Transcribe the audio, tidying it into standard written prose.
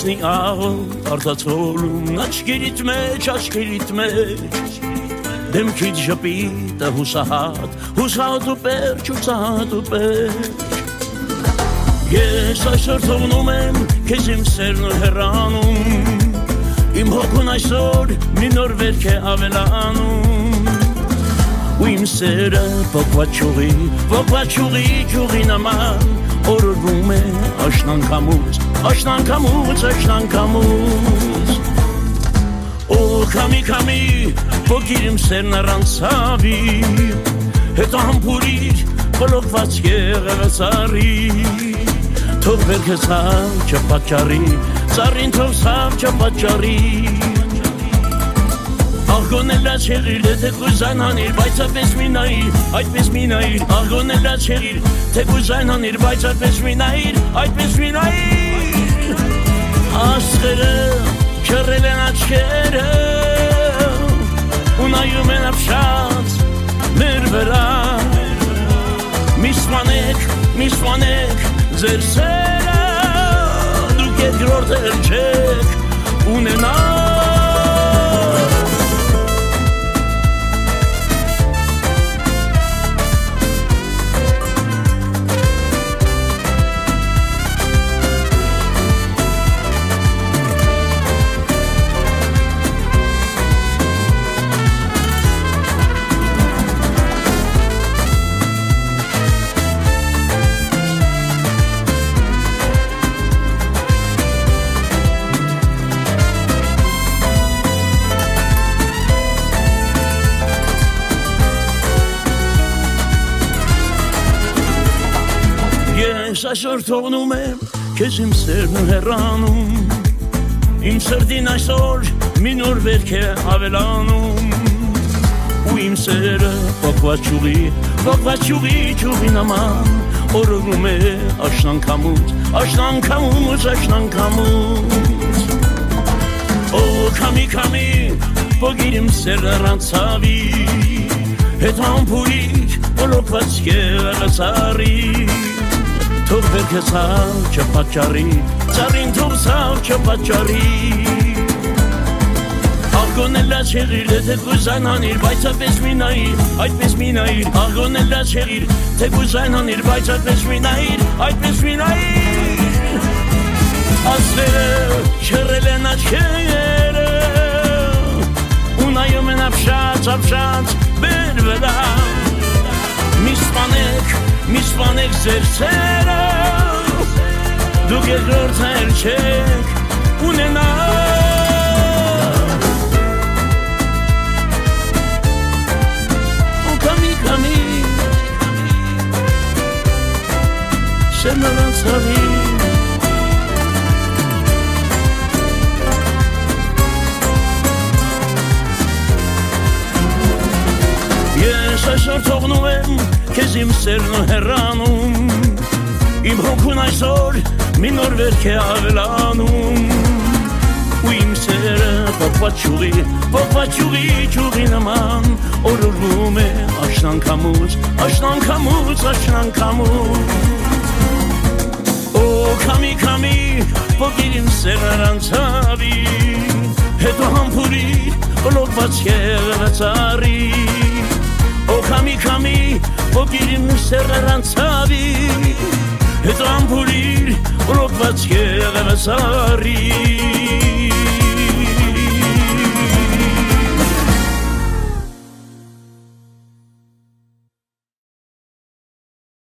տեսնի աղոտ արտացոլում աչքերիդ մեջ Դեմքիդ ժպիտը հուսահատ ու պերճ ու ծահատ ու պերճ Ես այսօր թողնում եմ քեզ իմ սերն ու հեռանում Իմ հոգուն այսօր մի նոր վերք է ավելանում Ու իմ սերը փոքված ճյուղի նման Օրորվում է աշնանքամուց Օ քամի Փոքիր իմ սերն առանց ցավի Հետո համբուրիր բլոկված եղեղեցարի Թող վերքը ցավ չպատճառի Ծառին թող ցավ չպատճառի Աղգոնելա չեղիր թե կուզան հանիր Բայց այդպես մի նայիր Աղգոնելա չեղիր թե կուզան հանիր Բայց այդպես մի նայիր Աստղերը չռել են աչքերը Ու նայում են ապշած մեր վրա Մի սպանեք ձեր սերը Դուք երկրորդ էլ չեք ունենա Այսօր թողնում եմ քեզ իմ սերն ու հեռանում Իմ սրտին այսօր մի նոր վերք է ավելանում Ու իմ սերը փոքված ճյուղի նման Օրորում է աշնանքամուց Օ քամի փոքիր իմ սերն առանց ցավի Հետո համբուրիր բլոկված եղեղեցարի Թող վերքը ցավ չպատճառի Ծառին թող ցավ չպատճառի Աղգոնելա չեղիր թե կուզան հանիր Բայց այդպես մի նայիր Աղգոնելա չեղիր թե կուզան հանիր Բայց այդպես մի նայիր Աստղերը չռել են աչքերը Ու նայում են ապշած մեր վրա Մի սպանեք ձեր սերը Դուք երկրորդ էլ չեք ունենա Ու քամի Սերն առանց ցավի Ես այսօր թողնում եմ քեզ իմ սերն ու հեռանում Իմ հոգուն այսօր մի նոր վերք է ավելանում Ու իմ սերը փոքված ճյուղի նման Օրորվում է աշնանքամուց Օ քամի փոքիր իմ սերն առանց ցավի Հետո համբուրիր բլոկված եղեղեցարի Օ քամի փոքիր իմ սերն առանց ցավի Հետո համբուրիր բլոկված եղեղեցարի